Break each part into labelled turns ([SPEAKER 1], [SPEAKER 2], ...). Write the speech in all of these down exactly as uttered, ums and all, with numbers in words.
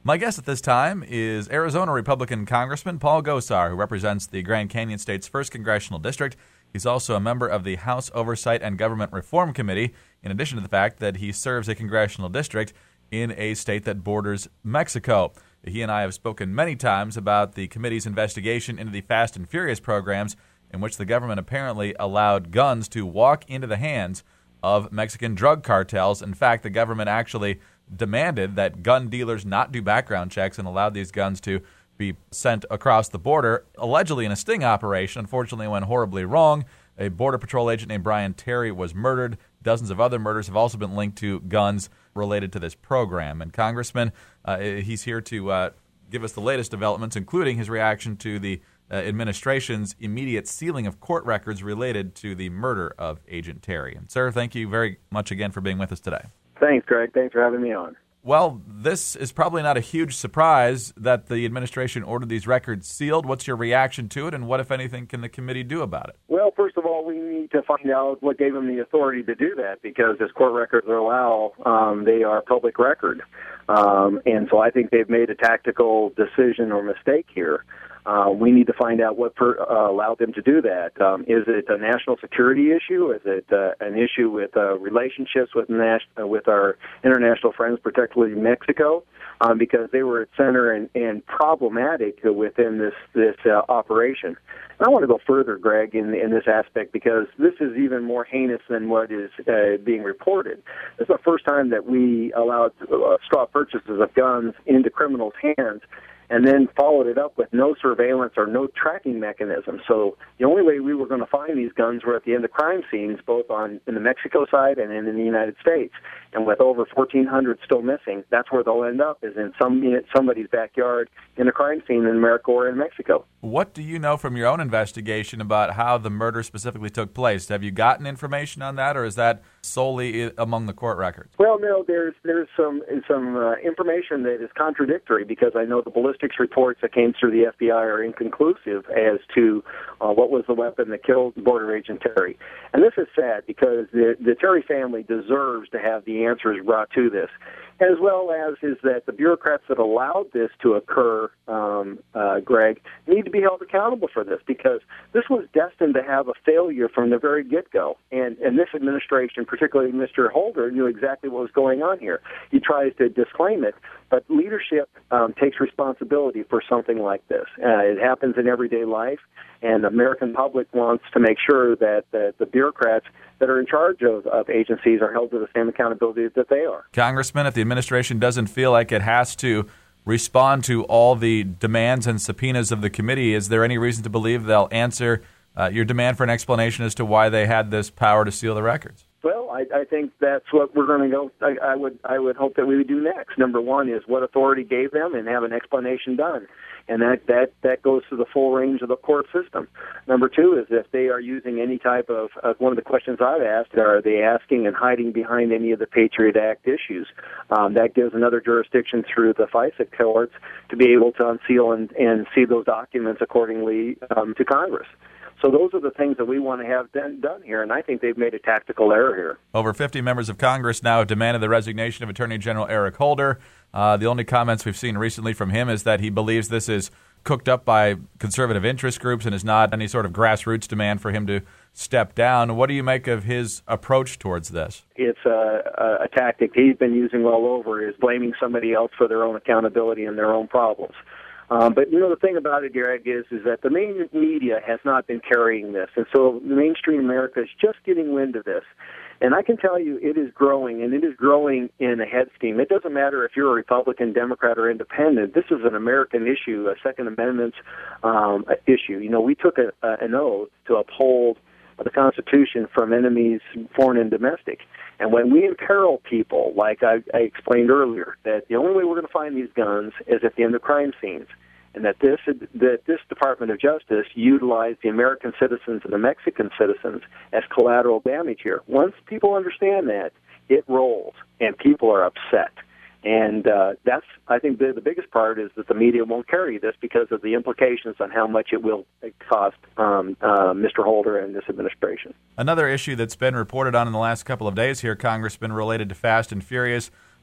[SPEAKER 1] My guest at this time is Arizona Republican Congressman Paul Gosar, who represents the Grand Canyon State's first Congressional District. He's also a member of the House Oversight and Government Reform Committee, in addition to the fact that he serves a congressional district in a state that borders Mexico. He and I have spoken many times about the committee's investigation into the Fast and Furious programs in which the government apparently allowed guns to walk into the hands of Mexican drug cartels. In fact, the government actually demanded that gun dealers not do background checks and allowed these guns to be sent across the border, allegedly in a sting operation. Unfortunately, it went horribly wrong. A Border Patrol agent named Brian Terry was murdered. Dozens of other murders have also been linked to guns related to this program. And Congressman, uh, he's here to uh, give us the latest developments, including his reaction to the uh, administration's immediate sealing of court records related to the murder of Agent Terry. And, sir, thank you very much again for being with us today.
[SPEAKER 2] Thanks, Greg. Thanks for having me on.
[SPEAKER 1] Well, this is probably not a huge surprise that the administration ordered these records sealed. What's your reaction to it, and what, if anything, can the committee do about it?
[SPEAKER 2] Well, first of all, we need to find out what gave them the authority to do that, because as court records allow, um, they are public record. Um, and so I think they've made a tactical decision or mistake here. Uh, we need to find out what per, uh, allowed them to do that. Um, is it a national security issue? Is it uh, an issue with uh, relationships with nas- uh, with our international friends, particularly Mexico? Um, because they were at center and, and problematic within this this uh, operation. And I want to go further, Greg, in, in this aspect, because this is even more heinous than what is uh, being reported. This is the first time that we allowed uh, straw purchases of guns into criminals' hands, and then followed it up with no surveillance or no tracking mechanism. So the only way we were going to find these guns were at the end of crime scenes, both on in the Mexico side and in the United States. And with over fourteen hundred still missing, that's where they'll end up, is in some somebody's backyard in a crime scene in America or in Mexico.
[SPEAKER 1] What do you know from your own investigation about how the murder specifically took place? Have you gotten information on that, or is that solely among the court records?
[SPEAKER 2] Well, no, there's there's some some uh, information that is contradictory, because I know the ballistics reports that came through the F B I are inconclusive as to uh, what was the weapon that killed Border Agent Terry. And this is sad, because the, the Terry family deserves to have the answers brought to this, as well as is that the bureaucrats that allowed this to occur, um, uh, Greg, need to be held accountable for this, because this was destined to have a failure from the very get-go. And, and this administration, particularly Mister Holder, knew exactly what was going on here. He tries to disclaim it, but leadership um, takes responsibility for something like this. Uh, it happens in everyday life, and the American public wants to make sure that, that the bureaucrats that are in charge of, of agencies are held to the same accountability that they are.
[SPEAKER 1] Congressman, if the administration doesn't feel like it has to respond to all the demands and subpoenas of the committee, is there any reason to believe they'll answer uh, your demand for an explanation as to why they had this power to seal the records?
[SPEAKER 2] Well, I, I think that's what we're going to go. I, I would, I would hope that we would do next. Number one is what authority gave them, and have an explanation done, and that, that, that goes to the full range of the court system. Number two is if they are using any type of, uh, one of the questions I've asked, are they asking and hiding behind any of the Patriot Act issues? Um, that gives another jurisdiction through the FISA courts to be able to unseal and, and see those documents accordingly um, to Congress. So those are the things that we want to have done, done here, and I think they've made a tactical error here.
[SPEAKER 1] Over fifty members of Congress now have demanded the resignation of Attorney General Eric Holder. Uh, the only comments we've seen recently from him is that he believes this is cooked up by conservative interest groups and is not any sort of grassroots demand for him to step down. What do you make of his approach towards this?
[SPEAKER 2] It's a, a, a tactic he's been using all over, is blaming somebody else for their own accountability and their own problems. Um, but, you know, the thing about it, Greg, is, is that the main media has not been carrying this. And so the mainstream America is just getting wind of this. And I can tell you it is growing, and it is growing in a head steam. It doesn't matter if you're a Republican, Democrat, or Independent. This is an American issue, a Second Amendment um, issue. You know, we took a, a, an oath to uphold the Constitution from enemies, foreign and domestic. And when we imperil people, like I, I explained earlier, that the only way we're going to find these guns is at the end of crime scenes, and that this that this Department of Justice utilized the American citizens and the Mexican citizens as collateral damage here. Once people understand that, it rolls, and people are upset. And uh, that's, I think, the, the biggest part is that the media won't carry this because of the implications on how much it will cost um, uh, Mister Holder and this administration.
[SPEAKER 1] Another issue that's been reported on in the last couple of days here, Congressman, related to Fast and Furious.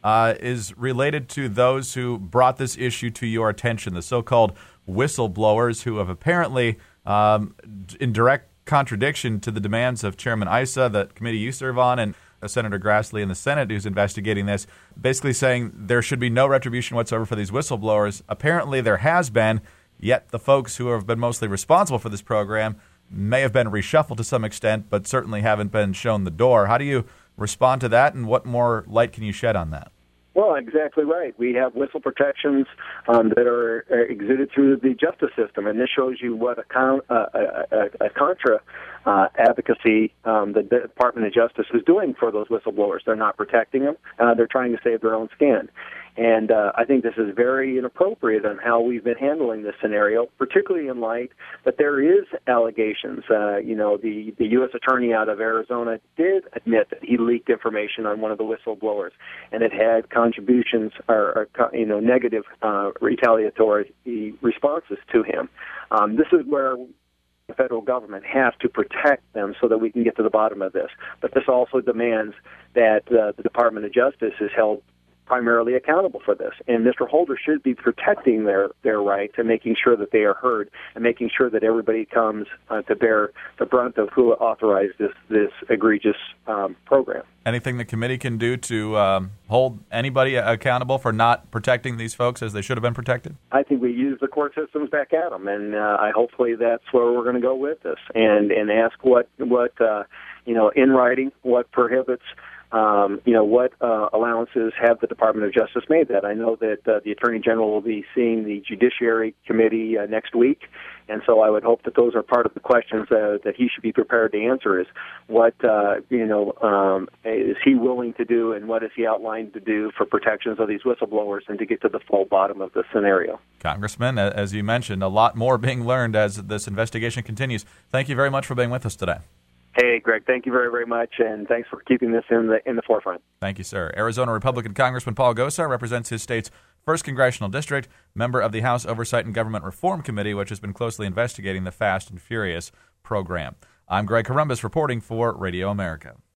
[SPEAKER 1] uh, is related to those who brought this issue to your attention, the so-called whistleblowers who have apparently, um, in direct contradiction to the demands of Chairman Issa, the committee you serve on, and uh, Senator Grassley in the Senate who's investigating this, basically saying there should be no retribution whatsoever for these whistleblowers. Apparently there has been, yet the folks who have been mostly responsible for this program may have been reshuffled to some extent, but certainly haven't been shown the door. How do you respond to that, and what more light can you shed on that?
[SPEAKER 2] Well, exactly right. We have whistle protections um, that are, are exuded through the justice system, and this shows you what a, con- uh, a, a, a contra uh, advocacy um, the Department of Justice is doing for those whistleblowers. They're not protecting them. Uh, they're trying to save their own skin. And uh, I think this is very inappropriate on how we've been handling this scenario, particularly in light that there is allegations. Uh, you know, the, the U S attorney out of Arizona did admit that he leaked information on one of the whistleblowers, and it had contributions or, or you know, negative uh, retaliatory responses to him. Um, this is where the federal government has to protect them so that we can get to the bottom of this. But this also demands that uh, the Department of Justice is held primarily accountable for this. And Mister Holder should be protecting their, their rights and making sure that they are heard and making sure that everybody comes uh, to bear the brunt of who authorized this, this egregious um, program.
[SPEAKER 1] Anything the committee can do to um, hold anybody accountable for not protecting these folks as they should have been protected?
[SPEAKER 2] I think we use the court systems back at them, and uh, I hopefully that's where we're going to go with this, and, and ask what, what uh, you know, in writing, what prohibits Um, you know, what uh, allowances have the Department of Justice made that? I know that uh, the Attorney General will be seeing the Judiciary Committee uh, next week, and so I would hope that those are part of the questions uh, that he should be prepared to answer is what, uh, you know, um, is he willing to do and what is he outlined to do for protections of these whistleblowers and to get to the full bottom of the scenario.
[SPEAKER 1] Congressman, as you mentioned, a lot more being learned as this investigation continues. Thank you very much for being with us today.
[SPEAKER 2] Hey, Greg, thank you very, very much, and thanks for keeping this in the in the forefront.
[SPEAKER 1] Thank you, sir. Arizona Republican Congressman Paul Gosar represents his state's first congressional district, member of the House Oversight and Government Reform Committee, which has been closely investigating the Fast and Furious program. I'm Greg Corombos reporting for Radio America.